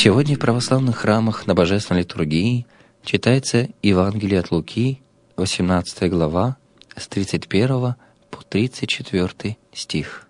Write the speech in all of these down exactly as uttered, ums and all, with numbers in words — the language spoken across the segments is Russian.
Сегодня в православных храмах на Божественной литургии читается Евангелие от Луки, восемнадцатая глава, с тридцать первого по тридцать четвёртый стих.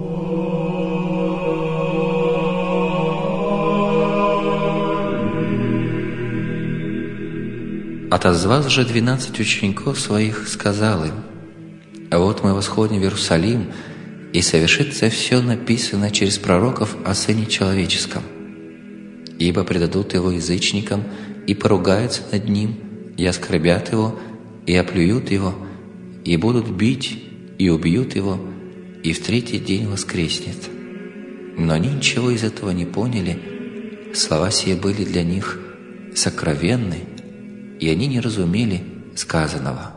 «Отозвав же двенадцать учеников своих, сказал им: вот мы восходим в Иерусалим, и совершится все написано через пророков о Сыне Человеческом. Ибо предадут его язычникам, и поругаются над ним, и оскорбят его, и оплюют его, и будут бить, и убьют его, и в третий день воскреснет». Но они ничего из этого не поняли, слова сие были для них сокровенны, и они не разумели сказанного.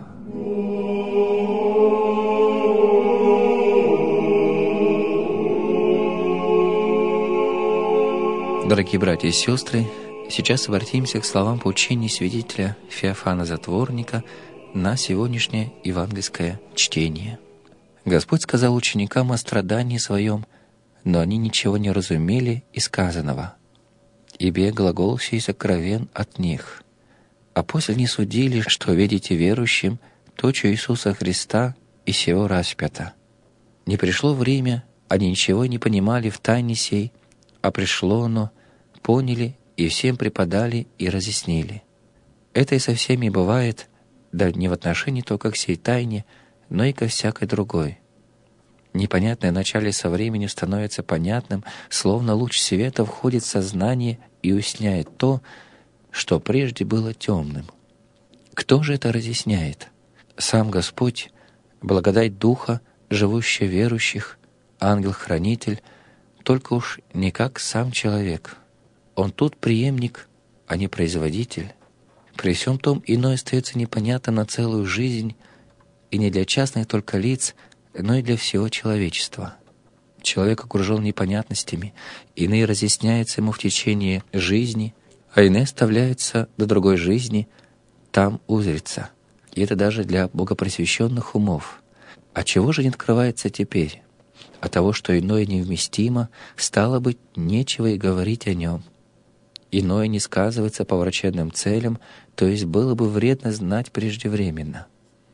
Дорогие братья и сестры, сейчас обратимся к словам поучения святителя Феофана Затворника на сегодняшнее евангельское чтение. Господь сказал ученикам о страдании Своем, но они ничего не разумели из сказанного, ибо глагол сей сокровен от них. А после не судили, что видите верующим точу Иисуса Христа и сего распята. Не пришло время, они ничего не понимали в тайне сей, а пришло оно, поняли и всем преподали и разъяснили. Это и со всеми бывает, да не в отношении только к сей тайне, но и ко всякой другой. Непонятное в начале со временем становится понятным, словно луч света входит в сознание и уясняет то, что прежде было темным. Кто же это разъясняет? Сам Господь, благодать Духа, живущий в верующих, ангел-хранитель, только уж не как сам человек. Он тут преемник, а не производитель. При всем том иное остается непонятно на целую жизнь, и не для частных только лиц, но и для всего человечества. Человек окружен непонятностями, иные разъясняются ему в течение жизни, а иные оставляются до другой жизни, там узрится. И это даже для богопросвещенных умов. А чего же не открывается теперь? А того, что иное невместимо, стало быть, нечего и говорить о нем. Иное не сказывается по врачебным целям, то есть было бы вредно знать преждевременно.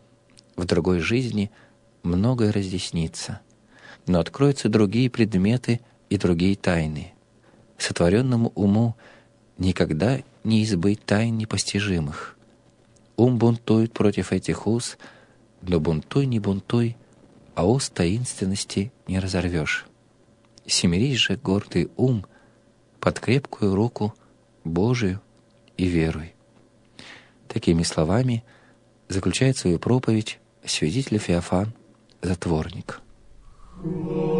В другой жизни многое разъяснится, но откроются другие предметы и другие тайны. Сотворенному уму никогда не избыть тайн непостижимых. Ум бунтует против этих уз, но бунтуй, не бунтуй, а уз таинственности не разорвешь. Семерись же, гордый ум, под крепкую руку Божию и веруй. Такими словами заключает свою проповедь святитель Феофан Затворник.